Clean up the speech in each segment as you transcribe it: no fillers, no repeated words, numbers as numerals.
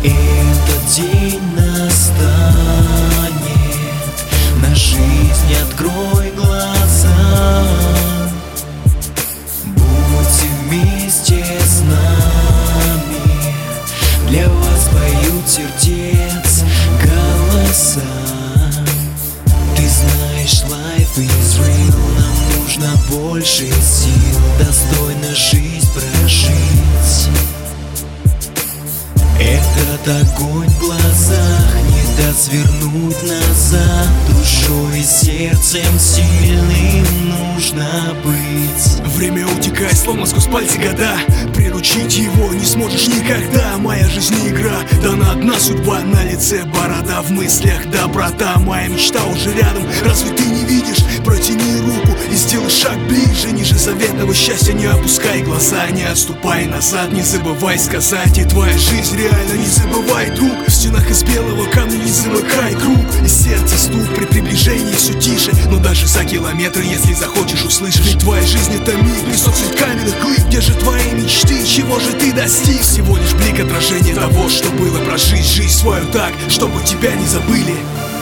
Этот день настанет, на жизнь открой глаза. Будьте вместе с нами, для вас поют сердец голоса. Ты знаешь, life is real, нам нужно больше сил, достойно жизнь прожить. Этот огонь в глазах не даст свернуть назад. Душой и сердцем сильным нужно быть. Время утекает, словно сквозь пальцы года. Приручить его не сможешь никогда. Моя жизнь не игра, дана одна судьба. На лице борода, в мыслях доброта. Моя мечта уже рядом, разве ты не видишь? Протяни руку и сделай шаг ближе. Ниже заветного счастья не опускай глаза. Не отступай назад, не забывай сказать. И твоя жизнь реально, не забывай, друг. В стенах из белого камня не замыкай круг. И сердце стук при приближении все тише. Но даже за километры, если захочешь, услышишь. Ведь твоя жизнь это миг, песок средь каменных глыб. Где же твои мечты, чего же ты достиг? Всего лишь блик отражения того, что было. Прожить жизнь свою так, чтобы тебя не забыли.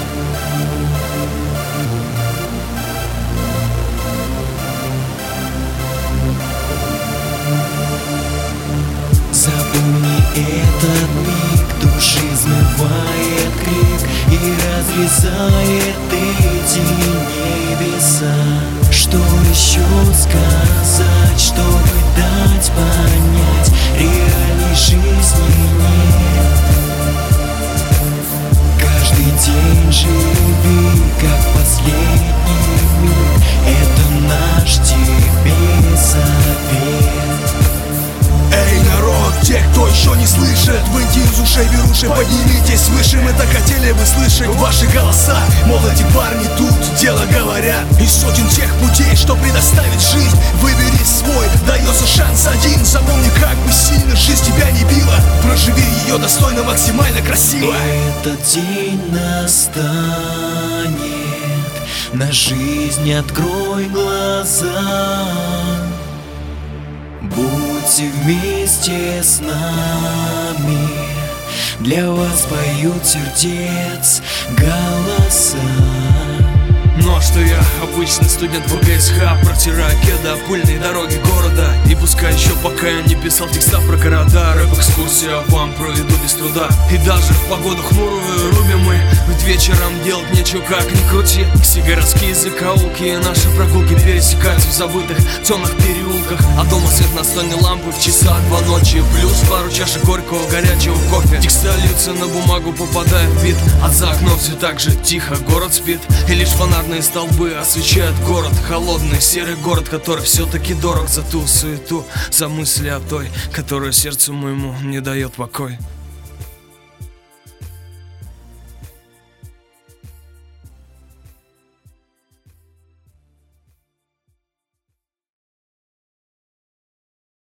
Запомни этот миг, души смывает крик и разрезает эти небеса. Что еще сказать, чтобы дать понять, реальной жизни нет. Каждый день живи, как последний миг, это наш тебе завет. Эй, народ, те, кто еще не слышит, выйди из ушей беруши, поднимитесь выше. Мы так хотели бы слышать ваши голоса. Молоди парни тут дело говорят. Из сотен тех путей, что предоставит жизнь, выбери свой, дается шанс один. Запомни, как бы сильно жизнь тебя не била, проживи ее достойно, максимально красиво. Этот день настанет, на жизнь открой глаза. Будьте вместе с нами, для вас поют сердец голоса. Ну а что я, обычный студент ВГСХ, протираю кеда пыльные дороги города. И пускай еще пока я не писал текста про города, рэп-экскурсия вам проведу без труда. И даже в погоду хмурую рубим мы, ведь вечером делать нечего, как ни крути. Все городские закоулки, наши прогулки пересекаются в забытых темных переулках. А дома свет настольной лампы в часа 2 ночи, плюс пару чашек горького горячего кофе. Тексты льются на бумагу, попадая в бит, а за окном все так же тихо, город спит. И лишь фонарные столбы освещают город, холодный серый город, который все-таки дорог за ту суету, за мысли о той, которая сердцу моему не дает покой.